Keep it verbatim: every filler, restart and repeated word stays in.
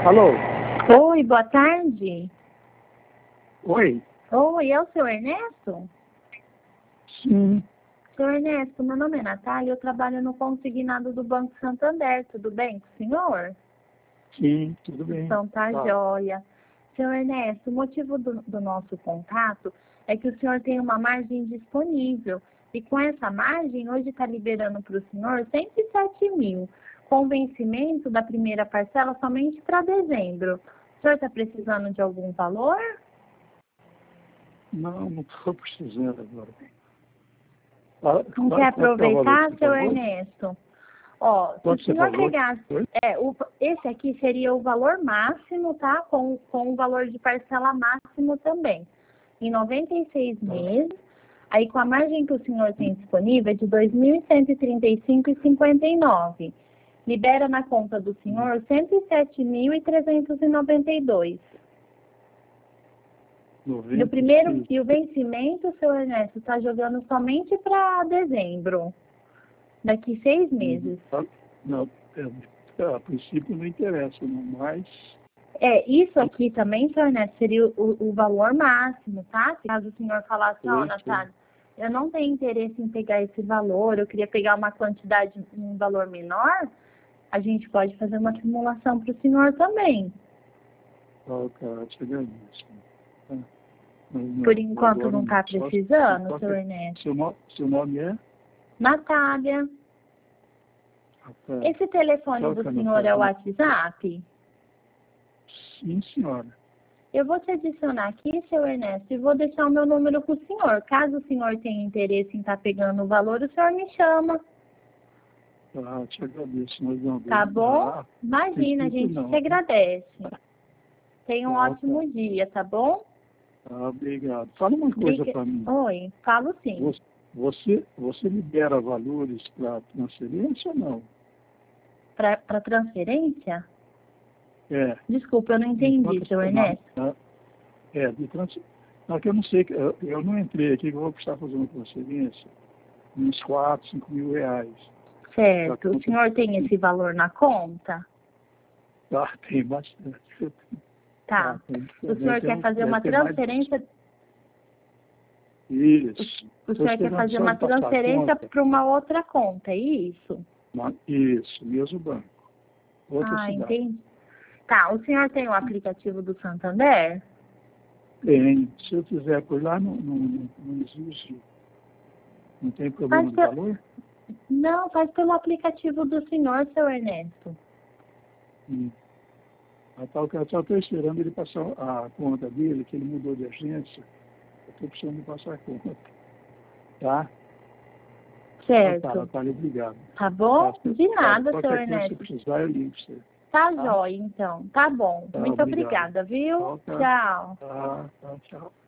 Alô? Oi, boa tarde. Oi? Oi, é o seu Ernesto? Sim. Seu Ernesto, meu nome é Natália, eu trabalho no consignado do Banco Santander, tudo bem com o senhor? Sim, tudo bem. Então tá, Tá. joia. Seu Ernesto, o motivo do, do nosso contato é que o senhor tem uma margem disponível. E com essa margem, hoje está liberando para o senhor cento e sete mil, com vencimento da primeira parcela somente para dezembro. O senhor está precisando de algum valor? Não, não estou precisando agora. Ah, Não qual- quer qual que é o valor aproveitar, que você seu falou? Ernesto? Ó, se o Quanto você senhor falou? pegasse, Oi? é, o, esse aqui seria o valor máximo, tá? Com, com o valor de parcela máximo também. Em noventa e seis meses, aí com a margem que o senhor tem disponível é de dois mil cento e trinta e cinco reais e cinquenta e nove centavos. Libera na conta do senhor cento e sete mil trezentos e noventa e dois reais. E noventa o primeiro, e seis. e o vencimento, seu Ernesto, está jogando somente para dezembro. Daqui seis meses. Ah, Não, é, a princípio não interessa, não, mas É, isso aqui também, seu Ernesto, seria o, o valor máximo, tá? Se caso o senhor falasse, ó, Sei, Natália, eu não tenho interesse em pegar esse valor, eu queria pegar uma quantidade, um valor menor, a gente pode fazer uma simulação para o senhor também. ah, cara, te agradeço. Ah, mas não, Por enquanto agora não está Só- precisando, só seu que- Ernesto. Seu, no- seu nome é? Natália, Rapaz, esse telefone qual do que é a senhor é o Natália? WhatsApp? Sim, senhora. Eu vou te adicionar aqui, seu Ernesto, e vou deixar o meu número para o senhor. Caso o senhor tenha interesse em estar pegando o valor, o senhor me chama, Ah, te agradeço, mas não. tá bom? Ah, Imagina, a princípio gente não. te agradece. Tenha um Ah, ótimo tá. dia, tá bom? Ah, obrigado. Fala uma coisa Briga- para mim. Oi, falo sim. Você, você, você libera valores para transferência ou não? Para transferência? É. Desculpa, eu não De entendi, quantas seu semanas? Ernesto. Ah, É, de transferência. Não, que eu não sei, que eu, eu não entrei aqui, que eu vou precisar fazer uma transferência uns quatro, cinco mil reais. Certo. Pra O senhor tem esse valor na conta? Tá, tem bastante. Tá. Tá, tem, O deve senhor ter quer um- fazer deve uma ter mais- transferência? Isso. O Tô senhor quer esperando fazer só uma ele passar a transferência conta. para uma outra conta, é isso? Uma- Isso, mesmo banco. Outra Ah, cidade. entendi. Tá, o senhor tem o aplicativo do Santander? Tem. Se eu fizer por lá, não, não, não não existe. Não tem problema Faz de pe- valor? Não, faz pelo aplicativo do senhor, seu Ernesto. Hum. Ah, tá, eu só estou esperando ele passar a conta dele, que ele mudou de agência. Eu estou precisando passar a conta. Tá? Então, tá, Certo. Natália, obrigado. Tá bom? Tá, De tá, nada, seu qualquer coisa, se Ernesto. precisar, eu ligo pra você. Tá Tá? jóia, então. Tá bom. Tá, Muito obrigado. obrigada, viu? Tchau, tá. Tchau. Tá, tá, tchau.